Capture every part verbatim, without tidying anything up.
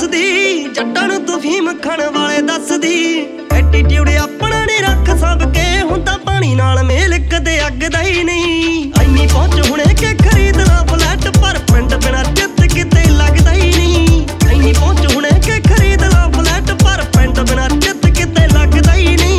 ਹੱਸਦੀ ਜੱਟਾਂ ਨੂੰ ਤੂੰ ਫੀਮ ਖਾਣ ਵਾਲੇ ਦੱਸਦੀ ਐਟੀਟਿਊਡ ਆਪਣਾ ਨਹੀਂ ਰੱਖ ਸਭ ਕੇ ਹੁੰਦਾ ਪਾਣੀ ਨਾਲ ਮੇਲ ਕਦੇ ਅੱਗ ਦਾ ਹੀ ਨਹੀਂ ਐਨੀ ਪਹੁੰਚ ਹੁਣੇ ਕਿ ਖਰੀਦ ਲਾ ਫਲੈਟ ਪਰ ਪਿੰਡ ਬਿਨਾ ਚਿੱਤ ਕਿਤੇ ਲੱਗਦਾ ਹੀ ਨਹੀਂ ਐਨੀ ਪਹੁੰਚ ਹੁਣੇ ਕਿ ਖਰੀਦ ਲਾ ਫਲੈਟ ਪਰ ਪਿੰਡ ਬਿਨਾ ਚਿੱਤ ਕਿਤੇ ਲੱਗਦਾ ਹੀ ਨਹੀਂ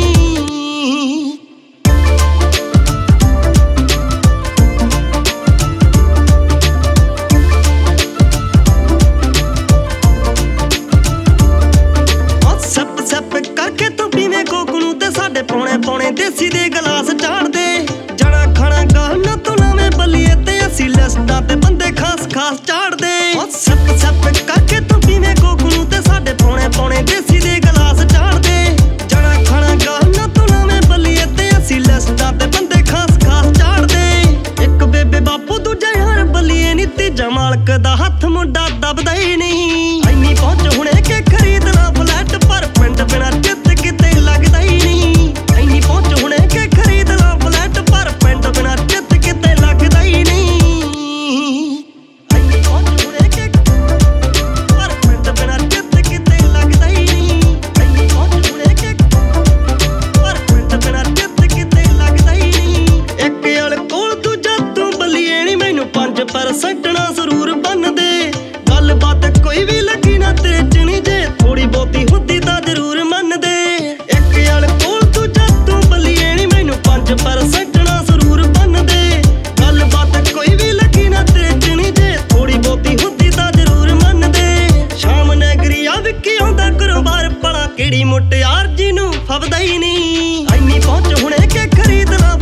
ਕਰਕੇ ਤੂੰ ਪੀਵੇਂ ਕੋਕ ਨੂੰ ਤੇ ਸਾਡੇ ਪੌਣੇ ਪੌਣੇ ਦੇਸੀ ਦੇ ਗਲਾਸ ਝਾੜਦੇ ਜਣਾ ਖਾਣਾ ਗਾਣਾ ਤੂੰ ਲਾਵੇਂ ਬੱਲੀਏ ਤੇ ਅਸੀਂ ਲਿਸਟਾਂ ਤੇ ਬੰਦੇ ਖਾਸ ਖਾਸ ਝਾੜਦੇ ਸੱਪ ਸੱਪ ਕਰਕੇ ਤੂੰ ਪੀਵੇਂ ਕੋਕ ਨੂੰ ਤੇ ਸਾਡੇ ਪੌਣੇ ਪੌਣੇ ਦੇਸੀ ਦੇ ਗਲਾਸ ਝਾੜਦੇ ਜਣਾ ਖਾਣਾ ਗਾਣਾ ਤੂੰ ਲਾਵੇਂ ਬੱਲੀਏ ਤੇ ਅਸੀਂ ਲਿਸਟਾਂ ਤੇ ਬੰਦੇ ਖਾਸ ਖਾਸ ਝਾੜਦੇ ਇੱਕ ਬੇਬੇ ਬਾਪੂ ਦੂਜਾ ਯਾਰ ਬੱਲੀਏ ਨੀ ਤੀਜਾ ਮਾਲਕ ਦਾ ਹੱਥ ਮੁੰਡਾ ਦਬਦਾ ਹੀ ਨਹੀਂ ਐਨੀ ਪਹੁੰਚ ਹੁਣੇ ਕਿ ਖਰੀਦ ਲਾ ਫਲੈਟ ਪਰ ਪਿੰਡ ਬਿਨਾ ਚਿੱਤ ਕਿਤੇ ਲੱਗਦਾ ਹੀ ਨਹੀਂ ਐਨੀ ਪਹੁੰਚ ਹੁਣੇ ਕਿ ਖਰੀਦ ਲਾ ਫਲੈਟ ਪਰ ਪਿੰਡ ਬਿਨਾ ਚਿੱਤ ਕਿਤੇ ਲੱਗਦਾ ਹੀ ਨਹੀਂ ਐਨੀ ਪਹੁੰਚ ਹੁਣੇ ਕਿ ਪਰ ਪਿੰਡ ਬਿਨਾ ਚਿੱਤ ਕਿਤੇ ਲੱਗਦਾ ਹੀ ਨਹੀਂ ਐਨੀ ਪਹੁੰਚ ਹੁਣੇ ਕਿ ਪਰ ਪਿੰਡ ਬਿਨਾ ਚਿੱਤ ਕਿਤੇ ਲੱਗਦਾ ਹੀ ਨਹੀਂ ਇੱਕ ਅਲ ਕੋਲ ਦੂਜਾ ਤੂੰ ਬੱਲੀਏ ਨੀ ਮੈਨੂੰ ਪੰਜ ਪਰਸੈਂਟ ਨਾ ਜ਼ਰੂਰ ਬੰਨਦੇ ਗੱਲਬਾਤ ਕੋਈ ਵੀ ਲੱਗੀ ਨਾ ਤੇਰੇ ਚ ਨੀ ਜੇ ਥੋੜੀ ਬਹੁਤੀ ਹੁੰਦੀ ਤਾਂ ਜ਼ਰੂਰ ਮੰਨਦੇ ਇੱਕ ਅਲ ਕੋਲ ਦੂਜਾ ਤੂੰ ਬੱਲੀਏ ਨੀ ਮੈਨੂੰ ਪੰਜ ਪਰਸੈਂਟ ਨਾ ਜ਼ਰੂਰ ਬੰਨਦੇ ਗੱਲਬਾਤ ਕੋਈ ਵੀ ਲੱਗੀ ਨਾ ਤੇਰੇ ਚ ਨੀ ਜੇ ਥੋੜੀ ਬਹੁਤੀ ਹੁੰਦੀ ਤਾਂ ਜ਼ਰੂਰ ਮੰਨਦੇ ਸ਼ਾਮ ਨਗਰੀਆ ਵਿੱਕੀ ਆਉਂਦਾ ਘਰੋਂ ਬਾਹਰ ਭਲਾ ਕਿਹੜੀ ਮੁਟਿਆਰ ਜਿਹਨੂੰ ਫਬਦਾ ਹੀ ਨਹੀਂ ਐਨੀ ਪਹੁੰਚ ਹੁਣੇ ਕਿ ਖਰੀਦ ਲਾ